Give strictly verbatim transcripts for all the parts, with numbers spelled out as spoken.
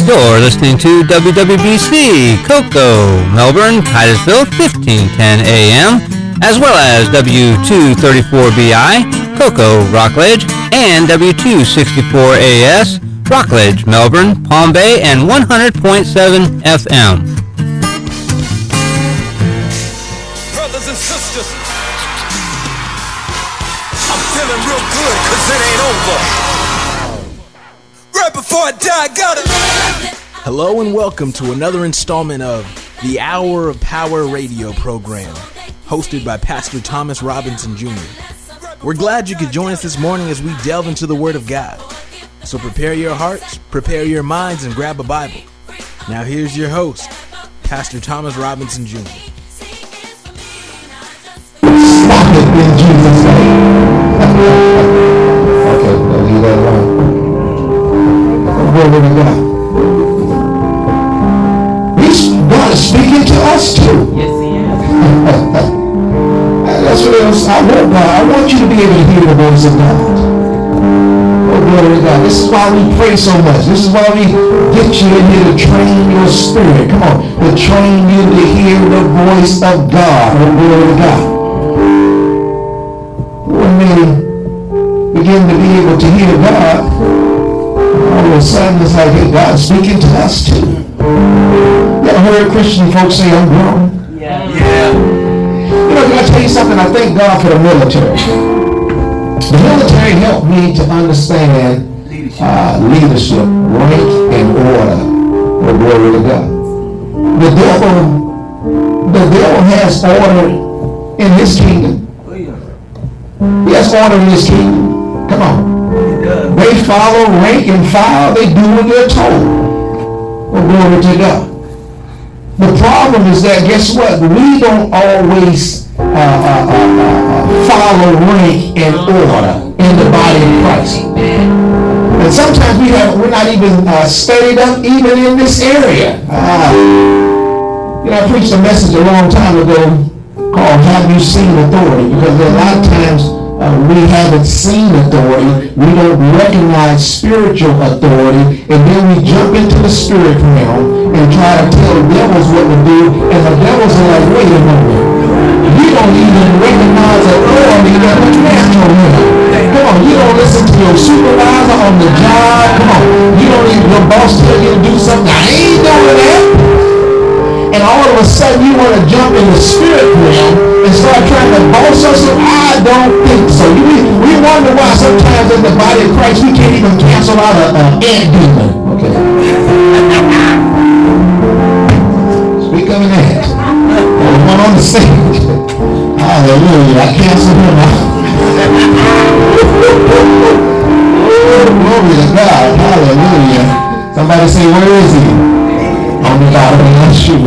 You're listening to W W B C, Cocoa, Melbourne, Titusville, fifteen ten A M, as well as W two thirty-four B I, Cocoa, Rockledge, and W two sixty-four A S, Rockledge, Melbourne, Palm Bay, and one hundred point seven F M. Brothers and sisters, I'm feeling real good because it ain't over. Right before I die, I got it. Hello and welcome to another installment of the Hour of Power radio program, hosted by Pastor Thomas Robinson Junior We're glad you could join us this morning as we delve into the Word of God. So prepare your hearts, prepare your minds, and grab a Bible. Now here's your host, Pastor Thomas Robinson Junior Stop it in Jesus' name. Okay, I'll leave that alone. Glory to God. God is speaking to us too. Yes, He is. That's what it was. I want God. I want you to be able to hear the voice of God. Oh, glory to God. This is why we pray so much. This is why we get you in here to train your spirit. Come on. To train you to hear the voice of God. Oh, glory to God. When we begin to be able to hear God, all of a sudden it's like, hey, God's speaking to us too. You ever heard Christian folks say, I'm grown? Yeah. Yeah. You know, can I tell you something? I thank God for the military. The military helped me to understand uh, leadership, rank, and order. Oh, glory to God. The devil, the devil has order in his kingdom. He has order in his kingdom. Come on. They follow rank and file. They do what they're told. Oh, glory to God. The problem is that, guess what? We don't always uh, uh, uh, uh, follow rank and order in the body of Christ. And sometimes we have, we're not even uh, studied up even in this area. Uh, you know, I preached a message a long time ago called Have You Seen Authority? Because there are a lot of times Uh, we haven't seen authority, we don't recognize spiritual authority, and then we jump into the spirit realm and try to tell devils what to do, and the devils are like, wait a moment, you don't even recognize authority in the natural realm. Come on, you don't listen to your supervisor on the job. Come on, you don't even, your boss tell you to do something, I ain't doing that. And all of a sudden you want to jump in the spirit realm and start trying to boss us. I don't think so. We, we wonder why sometimes in the body of Christ we can't even cancel out an ant demon. Okay. Speak of an ant. There's one on the stage. Hallelujah. I canceled him out. Glory to God. Hallelujah. Somebody say, where is he? On the bottom of my shoe.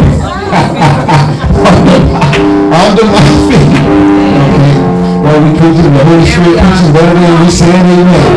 Under my feet. Okay. Well, we preaching the Holy Spirit preaching better than we say amen.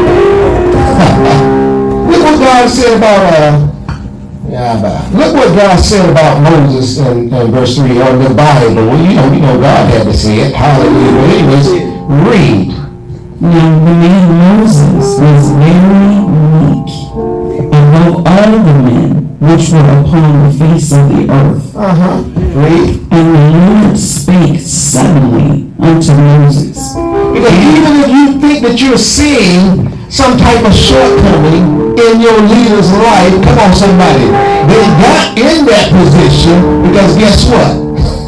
Look what God said about uh yeah, look what God said about Moses in, in verse three or the Bible. Well, you know, you know God had to say it. Hallelujah. But anyways, read. Now the man Moses was very meek above all the men which were upon the face of the earth. Uh-huh. Read. And the Lord spake suddenly unto Moses. Because even if you think that you're seeing some type of shortcoming in your leader's life, come on somebody, they got in that position because guess what?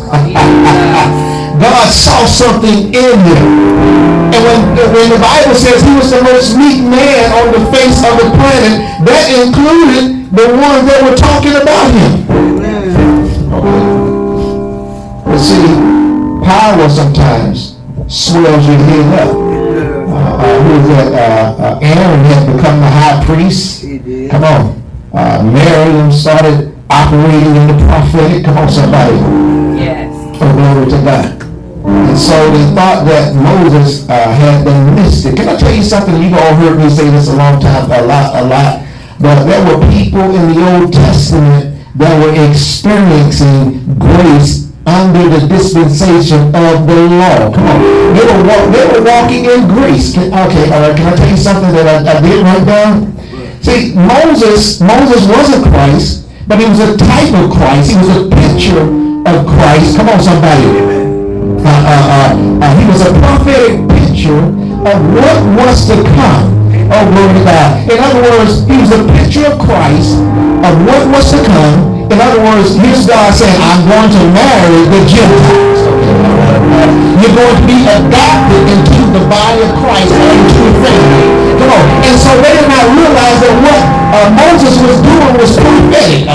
God saw something in him. And when, when the Bible says he was the most meek man on the face of the planet, that included the ones that were talking about him. Okay. But see, power sometimes swells your head up. Uh, uh, who is that? Uh, uh, Aaron had become the high priest. Come on. Uh, Miriam started operating in the prophetic. Come on, somebody. Yes. Oh, glory to God. And so they thought that Moses uh, had been mystic. Can I tell you something? You've all heard me say this a long time, a lot, a lot. But there were people in the Old Testament that were experiencing grace under the dispensation of the law. Come on. They were, they were walking in grace. Can, okay, all right. Can I tell you something that I, I did write down? See, Moses, Moses wasn't Christ, but he was a type of Christ. He was a picture of Christ. Come on, somebody. Uh, uh, uh, uh, he was a prophetic picture of what was to come. Oh, glory to God. In other words, he was a picture of Christ, of what was to come. In other words, here's God saying, I'm going to marry the Gentiles. You're going to be adopted into the body of Christ or into the family. Come on. And so they did not realize that what uh, Moses was doing was prophetic.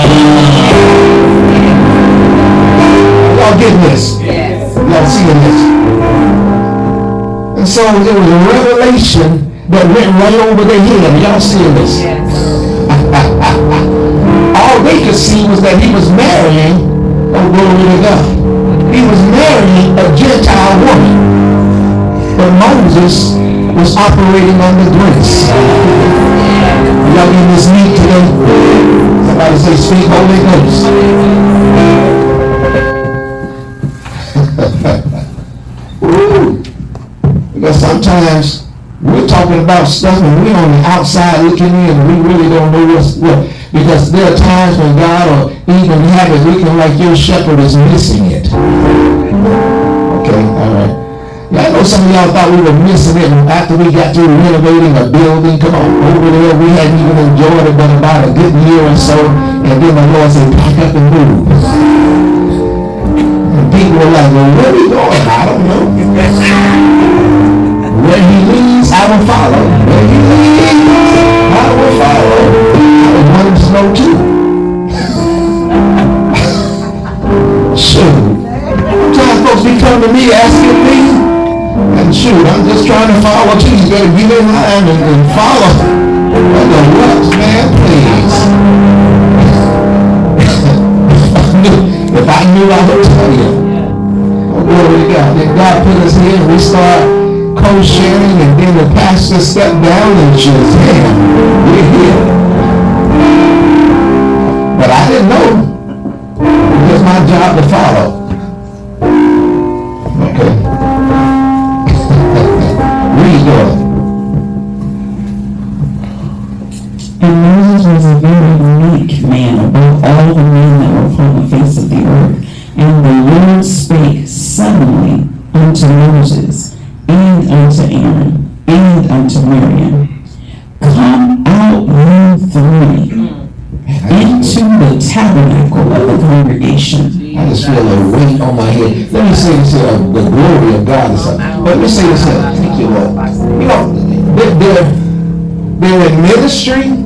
Y'all getting this? Yes. Y'all seeing this? And so it was a revelation that went right over their head. Y'all seeing this? Yes. All they could see was that he was marrying, oh glory to God, he was marrying a Gentile woman. But Moses was operating under grace. Y'all getting this neat today? Somebody say, speak Holy Ghost. Ooh. Because sometimes we're talking about stuff and we're on the outside looking in and we really don't know what's what. Because there are times when God will even have it looking like your shepherd is missing it. Okay, all right. Yeah, I know some of y'all thought we were missing it after we got through renovating a building. Come on, over there we hadn't even enjoyed it but about a good year or so. And then the Lord said, pack up and move. And people were like, well, where are we going? I don't know. Where he leads, I will follow. Where he leads, I will follow. I was wanting to know too. Shoot. Sometimes folks be coming to me asking me, and shoot, I'm just trying to follow too. You better get in line and, and follow. What the what, man, please. If I knew, I would tell you. Oh, glory to God. Then God put us here and we start co-sharing, and then the pastor stepped down and she was here. We're here. But I didn't know. It was my job to follow. Okay. Read God. And Moses was a very meek man above all the men that were upon the face of the earth. And the Lord spake suddenly unto Moses, and unto Aaron, and unto Miriam, come out you three into the tabernacle of the congregation. I just feel a weight on my head. Let me say this here, the glory of God is something. But let me say this here, thank you, Lord. You know, they're, they're, they're in ministry,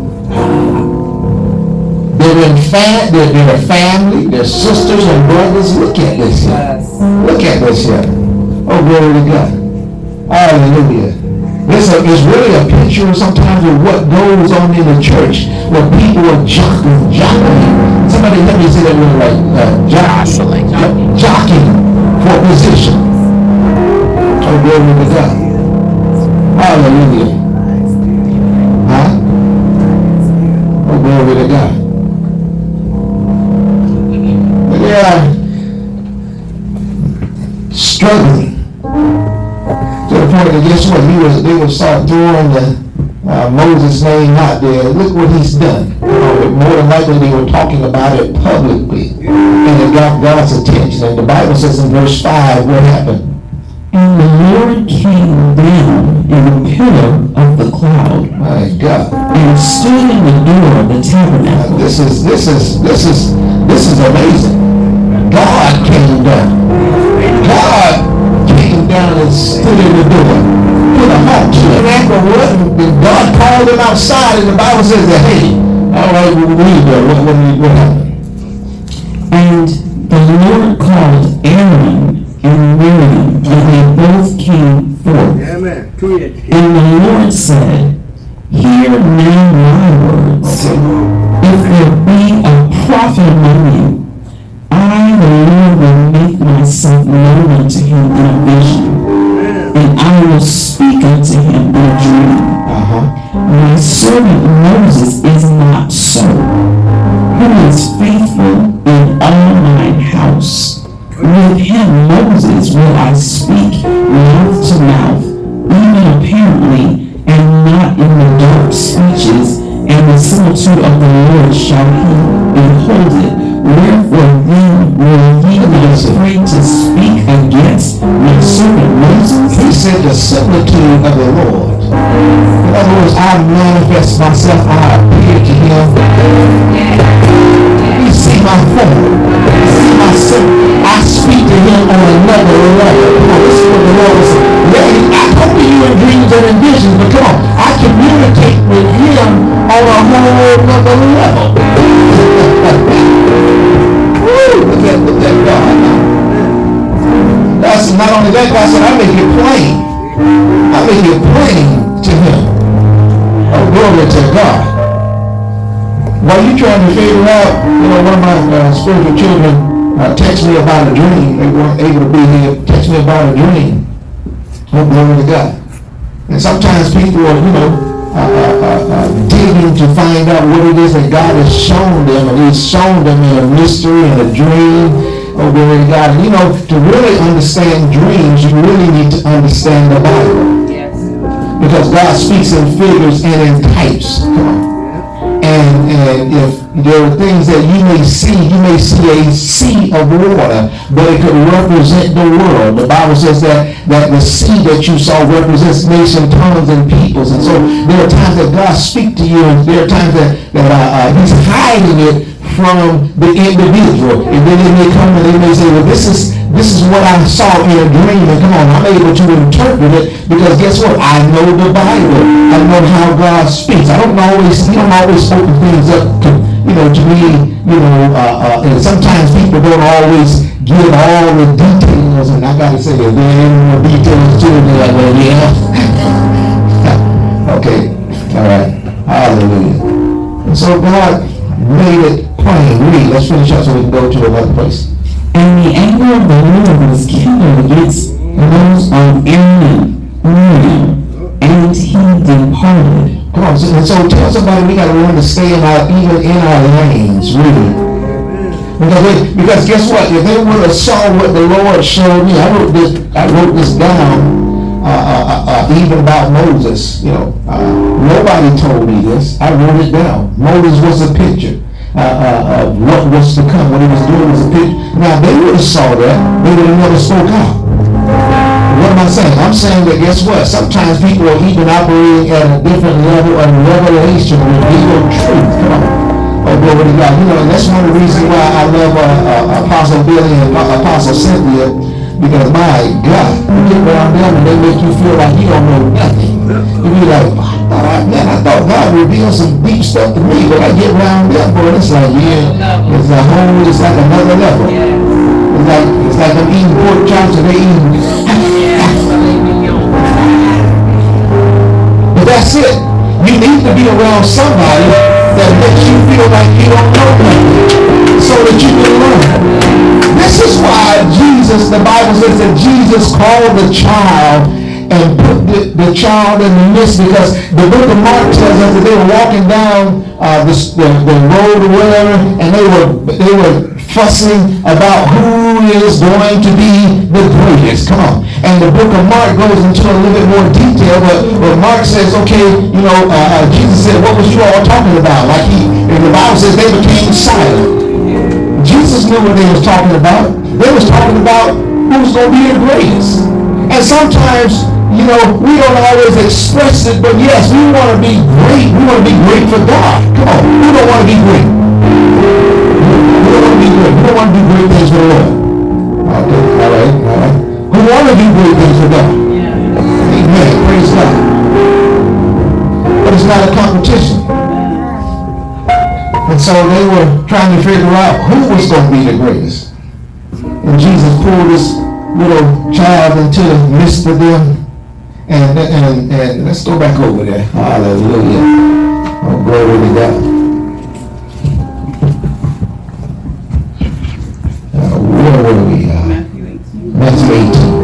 they're in fa- they're, they're a family, they're sisters and brothers. Look at this here. Look at this here. Oh, glory to God. Hallelujah. This is really a picture sometimes of what goes on in the church where people are jockeying, jockeying. Somebody let me say that word like uh, jockeying, jo- jockeying for position. Oh, glory to God. Hallelujah. Huh? Oh, glory to God. But they are struggling. To the point that guess what? He was, they would start throwing the uh, Moses' name out there. Look what he's done. Uh, more than likely they were talking about it publicly. And it got God's attention. And the Bible says in verse five, what happened? And the Lord came down in a pillar of the cloud. My God. And stood in the door of the tabernacle. Uh, this is, this is, this is, this is amazing. God came down. God came down and stood in the door. Put a halt to it. And what? God called him outside, and the Bible says that, hey, all right, we'll read there. What, what, what happened? And the Lord called Aaron and Miriam, and they both came forth. Amen. And the Lord said, hear now my words. If there be a prophet among you, I, the Lord, will make myself known unto him in a vision, and I will speak unto him in a dream. Uh-huh. My servant Moses is not so, who is faithful in all mine house. With him Moses will I speak mouth to mouth, even apparently, and not in the dark speeches and the similitude of the Lord shall he behold it. Wherefore then will ye not afraid to speak against my servant Moses? He said the similitude of the Lord. In other words, I manifest myself, I appear to him. He see my form, see my servant. I speak to him on another level. Come on, this is what the Lord is saying. I come to you in dreams and in visions, but come on, I communicate with him on a whole other level. Woo, look at, look at God now. That's not only that, God said, I make it plain. I make it plain to him. Oh, glory to God. While you trying to figure out, you know, one of my uh, spiritual children uh, text me about a dream. They weren't able to be here. Text me about a dream. Oh, glory to God. And sometimes people are, you know, uh, uh, uh, uh, digging to find out what it is that God has shown them, and he's shown them in a mystery and a dream. Oh, glory to God. And you know, to really understand dreams, you really need to understand the Bible. Yes. Because God speaks in figures and in types. Come on. And, and if there are things that you may see, you may see a sea of water, but it could represent the world. The Bible says that, that the sea that you saw represents nations, tongues, and peoples. And so there are times that God speaks to you, and there are times that, that uh, uh, he's hiding it from the individual. And then they may come and they may say, well, this is this is what I saw in a dream. And come on, I'm able to interpret it because guess what? I know the Bible. I know how God speaks. I don't always, he don't always open things up to, you know, to me, you know, uh, uh, and sometimes people don't always give all the details, and I got to say, there ain't more details to it. They're like, well, yeah. Okay, all right, hallelujah. And so God made it plain. Read, let's finish up so we can go to another place. And the anger of the Lord was kindled against those of Aaron and Miriam, and he departed. Come on, so, and so tell somebody we got to learn to stay in our, even in our lanes, really. Because, they, because guess what? If they would have saw what the Lord showed me, I wrote this, I wrote this down, uh, uh, uh, even about Moses. You know, uh, nobody told me this. I wrote it down. Moses was a picture. Uh, uh, of what was to come. What he was doing was a picture. Now, they would have saw that. They would have never spoke out. What am I saying? I'm saying that guess what? Sometimes people are even operating at a different level of revelation, revealed truth. Come on. Oh, glory to God. You know, and that's one of the reasons why I love uh, uh, Apostle Billy and uh, Apostle Cynthia, because my God, you get around them and they make you feel like you don't know nothing. You be like, oh, man, I thought God revealed some deep stuff to me, but I get around them, boy, it's like, yeah, it's a whole, it's like another level. It's like, it's like I'm eating pork chops and they eating. But that's it. You need to be around somebody that makes you feel like you don't know nothing, so that you can learn. This is why Jesus, the Bible says that Jesus called the child and put the, the child in the midst, because the book of Mark tells us that they were walking down uh, the, the, the road or whatever, and they were they were fussing about who is going to be the greatest. Come on. And the book of Mark goes into a little bit more detail, but, but Mark says, okay, you know, uh, uh, Jesus said, what was you all talking about? Like he, and the Bible says they became silent. Jesus knew what they was talking about. They was talking about who's going to be the greatest. And sometimes, you know, we don't always express it, but yes, we want to be great. We want to be great for God. Come on, who don't want to be great? We don't want to be great. We don't want to do great things for the Lord. Okay, all right, all right. Who want to do great things for God? Amen, praise God. But it's not a competition. And so they were trying to figure out who was going to be the greatest. And Jesus pulled this little child into the midst of them. And, and, and let's go back over there. Hallelujah. Oh, glory to God. Uh, where were we? Uh, Matthew eighteen.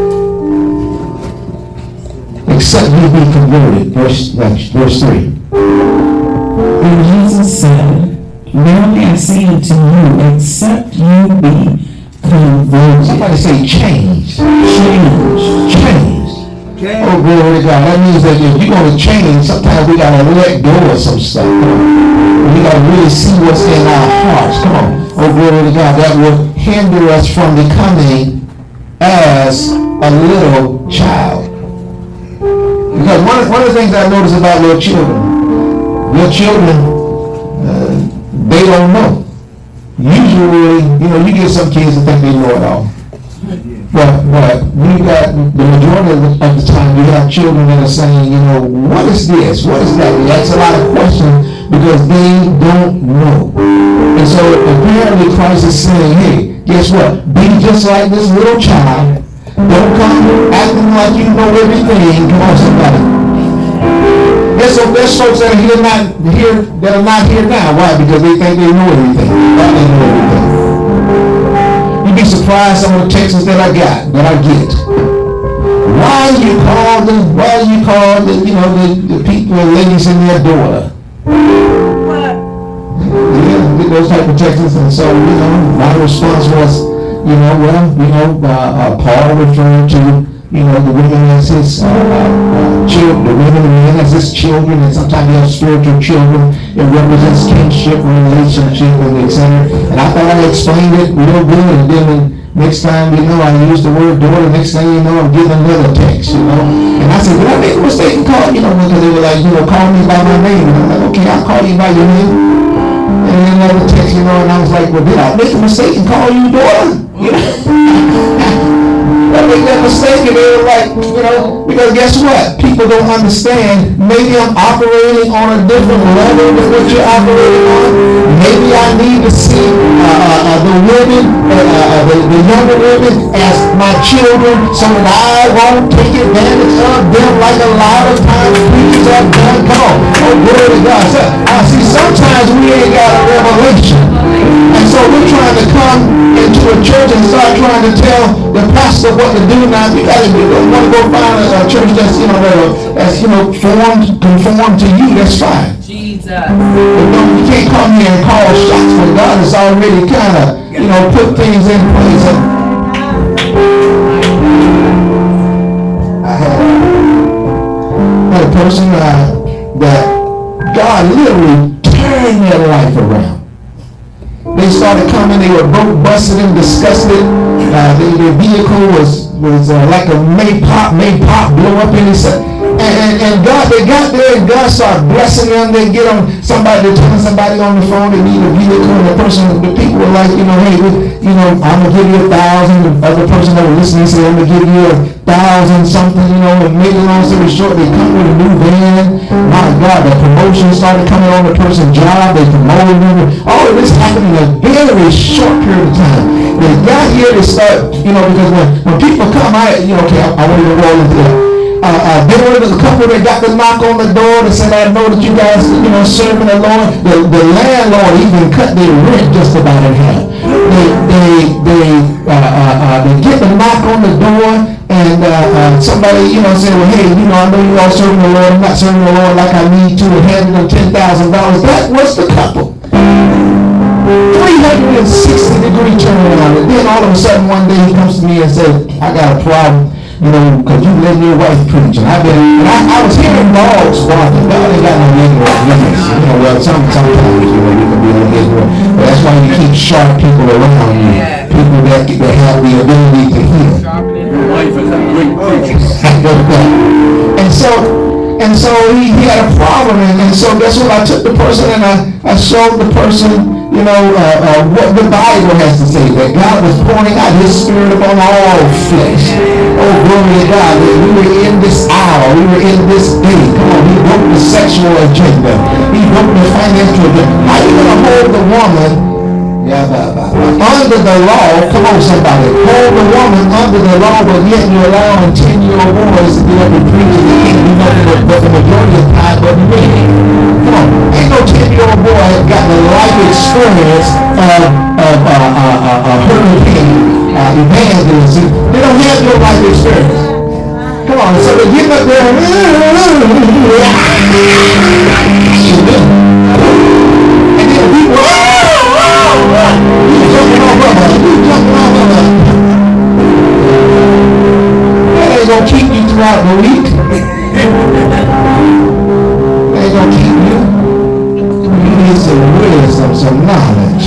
Except you be converted. Verse, verse three. And Jesus said, verily I say unto you, except you be converted. Somebody say change. Change. Change. Oh, glory to God. That means that if you're going to change, sometimes we got to let go of some stuff. We got to really see what's in our hearts. Come on. Oh, glory to God. That will hinder us from becoming as a little child. Because one, one of the things I notice about little children, little children, uh, they don't know. Usually, you know, you get some kids that think they know it all. But, but we got, the majority of the, of the time, we have children that are saying, you know, what is this? What is that? We ask a lot of questions because they don't know. And so apparently Christ is saying, hey, guess what? Be just like this little child. Don't come acting like you know everything. Come on, somebody. There's, so, there's folks that are here not here that are not here now. Why? Because they think they know everything. They think they know everything. You'd be surprised some of the texts that I got, that I get. Why you call the, why you call the, you know, the, the people and ladies in their daughter? What? Yeah, get those type of texts, and so, you know, my response was, you know, well, you know, uh, uh, Paul referring to, you know, the women as his uh, uh, children, the women and men as his children, and sometimes he has spiritual children. It represents kinship, relationship, and et cetera. And I thought I explained it real good, and then when next time, you know, I use the word daughter, next thing you know, I'm getting another text, you know. And I said, did I make a mistake and call, you know, because they were like, you know, call me by my name. And I'm like, okay, I'll call you by your name. And then another text, you know, and I was like, well, did I make a mistake and call you daughter? You know? I make that mistake, and they were like, you know, because guess what? People don't understand. Maybe I'm operating on a different level than what you're operating on. Maybe I need to see uh, uh, the women, uh, uh, the, the younger women as my children so that I won't take advantage of them like a lot of times preachers have done. Come on. Oh, glory to God. So, uh, see, sometimes we ain't got a revelation. And so we're trying to come into a church and start trying to tell the pastor what to do. Now, if you guys want to go find a, a church that's, you know, that's, you know, formed, conformed to you, that's fine. Jesus. But no, you can't come here and call shots when God has already kind of, you know, put things in place. And I had, had a person uh, that God literally turned their life around. They started coming, they were broke, busted, and disgusted. Uh, they, their vehicle was was uh, like a May pop, May pop blow up in his and, and, and God, they got there and God started blessing them. They get on somebody, they're telling somebody on the phone they need a vehicle, and the person, the people were like, you know, hey, you know, I'm gonna give you a thousand. The other person that was listening said, I'm gonna give you a thousand something, you know, and make a long story short, they come with a new van. My God, the promotion started coming on the person's job, they promoted them. All of this happened in a very short period of time. They got here to start, you know, because when, when people come, I, you know, okay, I, I want to roll into that. Uh, uh, there were a couple that got the knock on the door that said, I know that you guys, you know, serving the Lord. The, the landlord even cut their rent just about in half. They, they, they, uh, uh, uh, they get the knock on the door, and uh, uh, somebody, you know, say, well, hey, you know, I know you all serving the Lord. I'm not serving the Lord like I need to, and handing them ten thousand dollars. That was the couple. three hundred sixty degree turnaround. And then all of a sudden one day he comes to me and says, I got a problem. You know, because you let your wife preach. And I've been, and I, I was hearing dogs barking. God ain't got no ignorant limits. You know, well, some, sometimes, you know, you can be a little ignorant. But that's why you keep sharp people around you. People that, that have the ability to hear. Your wife is a great preacher. And so, and so he, he had a problem. And, and so guess what? I took the person and I, I showed the person, you know, uh, uh, what the Bible has to say, that God was pouring out his spirit upon all flesh. Oh, glory to God. We were in this hour. We were in this day. Come on, he broke the sexual agenda. He broke the financial agenda. How are you going to hold the woman yeah, but, but, but, under the law? Come on, somebody. Hold the woman under the law, but yet you're allowing ten-year-old boys to be able to preach and they can't do nothing but the majority of the time but men. Come on. Ain't no ten-year-old boy has got the life experience of, of uh, uh, uh, uh, hurricane uh, evangelism. They don't have your life experience. Come on, so they get up there and and then people, oh, oh, oh, you jumping on brother, you jumping on brother. That ain't gonna keep you throughout the week. some wisdom, some knowledge.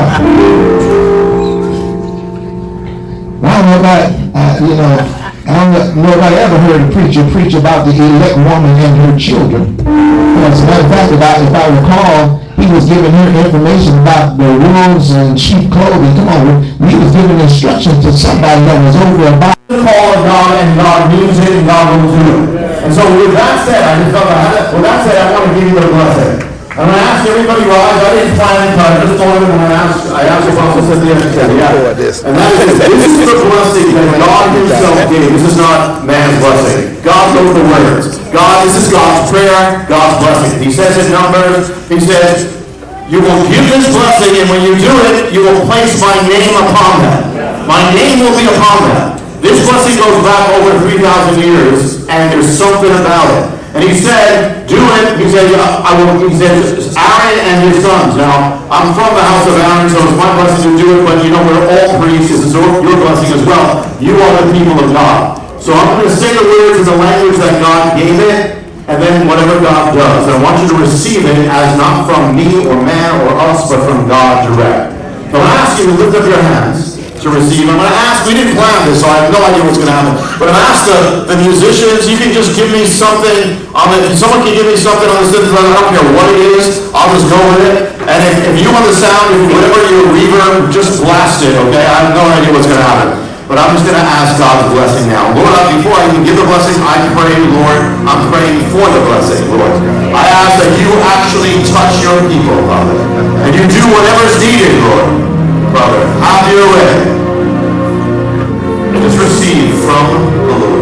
I don't know about, uh, you know, I don't know nobody ever heard a preacher preach about the elect woman and her children. As a matter of fact, if I, if I recall, he was giving her information about the wolves and sheep clothing. Come on, he was giving instructions to somebody that was over about the call of God, and God means it, and God will do it. And so with that said, I just felt like, with that said, I want to give you the blessing. I'm going to ask everybody rise. I didn't plan it, but I just told them, and I asked, I asked Apostle Cynthia, and she said, yeah. And that is, this is the blessing that God himself gave. This is not man's blessing. God wrote the words. God, this is God's prayer, God's blessing. He says in Numbers, he says, you will give this blessing, and when you do it, you will place my name upon that. My name will be upon that. This blessing goes back over three thousand years, and there's something about it. And he said, do it. He said, I will, he said, Aaron and his sons. Now, I'm from the house of Aaron, so it's my blessing to do it, but you know, we're all priests. This is your blessing as well. You are the people of God. So I'm going to say the words in the language that God gave it, and then whatever God does. And I want you to receive it as not from me or man or us, but from God direct. So I'm going to ask you to lift up your hands to receive. I'm going to ask, we didn't plan this, so I have no idea what's going to happen. But I'm going to ask the, the musicians, you can just give me something, on the, someone can give me something on the synthesizer, I don't care what it is, I'll just go with it. And if, if you want the sound, if whatever your reverb, just blast it, okay? I have no idea what's going to happen. But I'm just going to ask God's blessing now. Lord, before I even give the blessing, I pray, Lord, I'm praying for the blessing, Lord. I ask that you actually touch your people, Father. And you do whatever is needed, Lord. Father, have your way. And just receive from the Lord.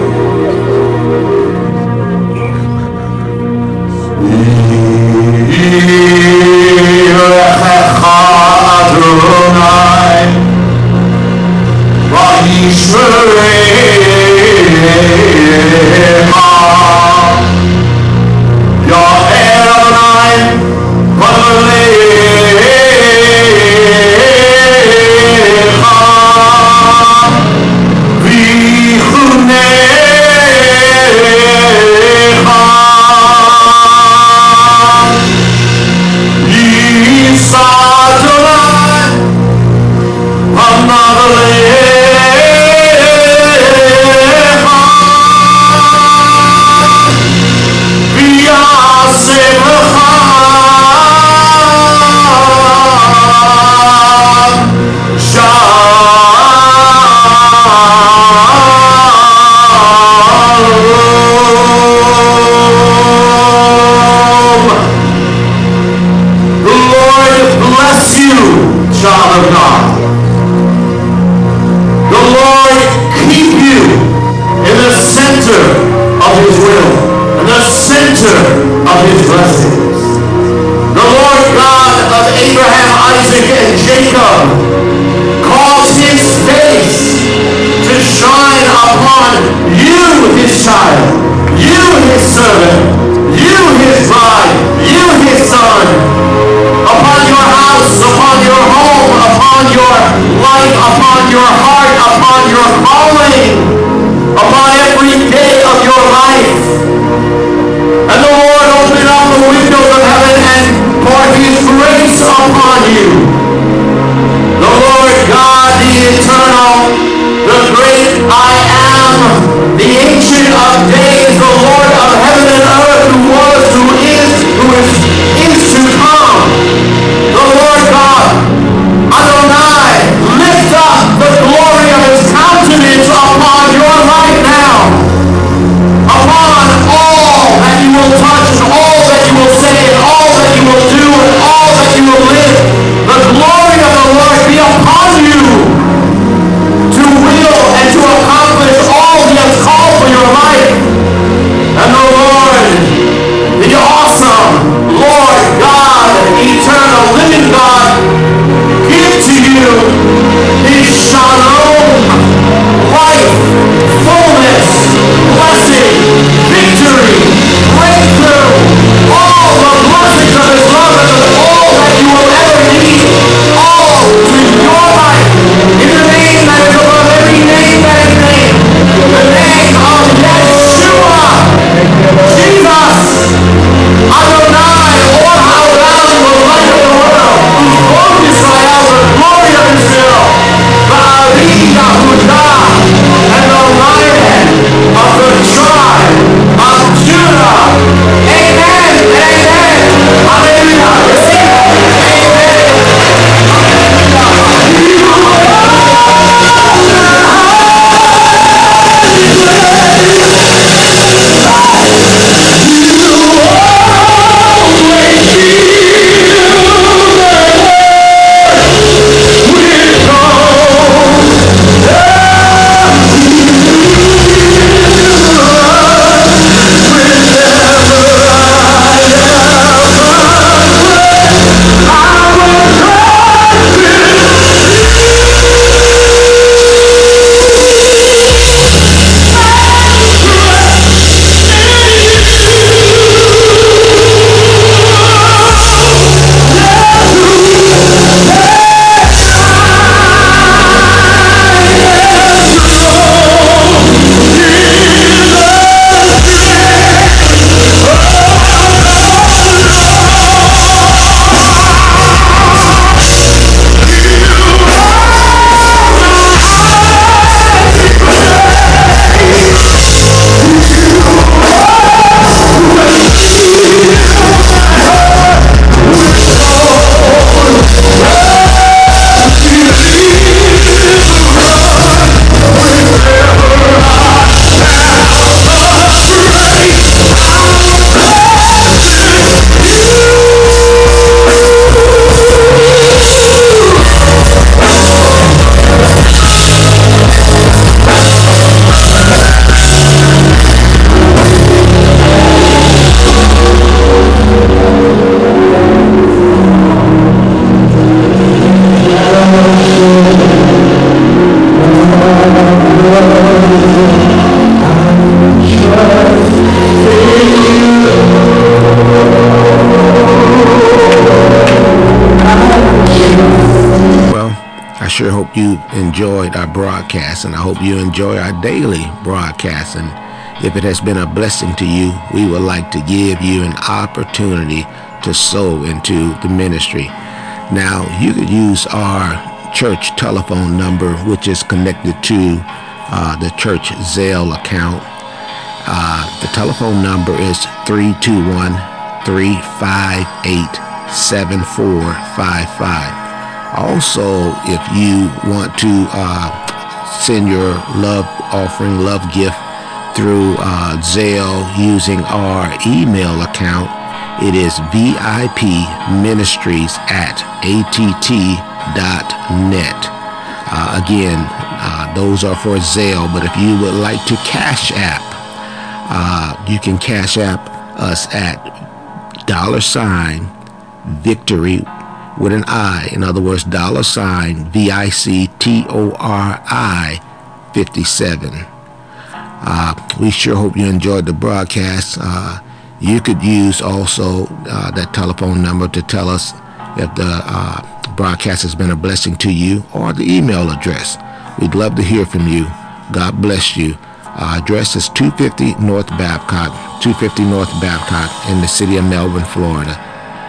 hope you enjoyed our broadcast, and I hope you enjoy our daily broadcast. And if it has been a blessing to you, we would like to give you an opportunity to sow into the ministry. Now, you could use our church telephone number, which is connected to uh, the church Zelle account. Uh, the telephone number is three two one, three five eight, seven four five five. Also, if you want to uh, send your love offering, love gift through uh, Zelle using our email account, it is V I P Ministries at A T T dot net. Uh, again, uh, those are for Zelle, but if you would like to Cash App, Uh, you can Cash App us at dollar sign victory with an I. In other words, dollar sign V I C T O R I fifty-seven. Uh, we sure hope you enjoyed the broadcast. Uh, you could use also uh, that telephone number to tell us if the uh, broadcast has been a blessing to you, or the email address. We'd love to hear from you. God bless you. Uh, address is two fifty North Babcock, two fifty North Babcock in the city of Melbourne, Florida.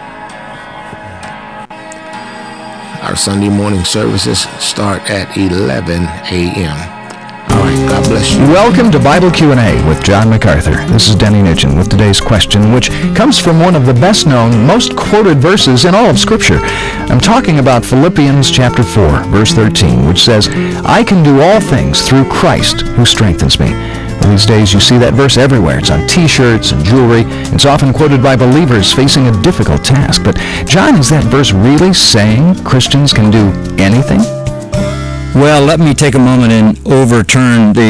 Our Sunday morning services start at eleven a.m. All right, God bless you. Welcome to Bible Q and A with John MacArthur. This is Denny Nugent with today's question, which comes from one of the best-known, most quoted verses in all of Scripture. I'm talking about Philippians chapter four, verse thirteen, which says, "I can do all things through Christ who strengthens me." Well, these days you see that verse everywhere. It's on T-shirts and jewelry. It's often quoted by believers facing a difficult task. But John, is that verse really saying Christians can do anything? Well, let me take a moment and overturn the